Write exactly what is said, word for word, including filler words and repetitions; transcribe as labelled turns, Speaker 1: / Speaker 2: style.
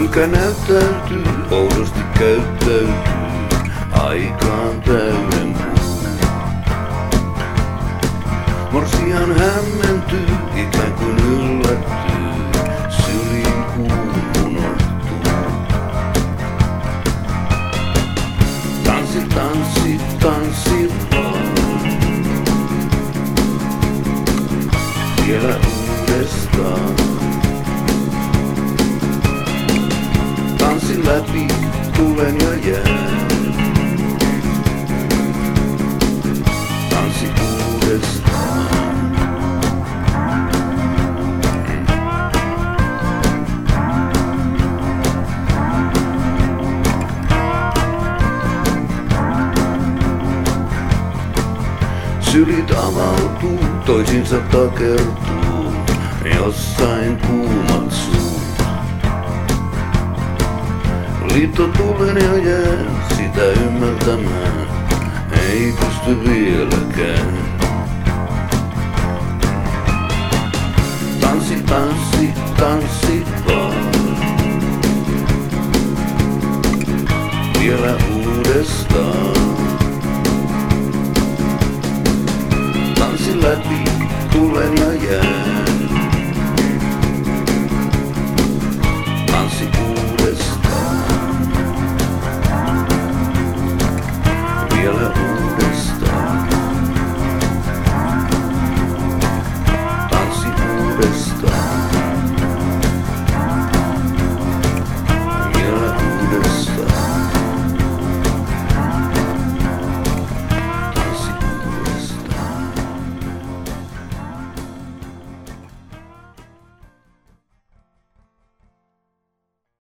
Speaker 1: Mikä näyttäytyy, oudosti käyttäytyy, aikaan täyden puhuu. Morsian hämmentyy, ikään kuin yllättyy, syliin kuun unohtuu. Tanssi, tanssi, tanssi vaan, vielä uudestaan. Tanssi läpi, tulen ja jään. Tanssi uudestaan. Sylit avautuu, toisinsa takertuu, jossain kuumat suut. Liitto tulen ja jään, sitä ymmärtämään, ei pysty vieläkään. Tanssi, tanssi, tanssi vaan, vielä uudestaan.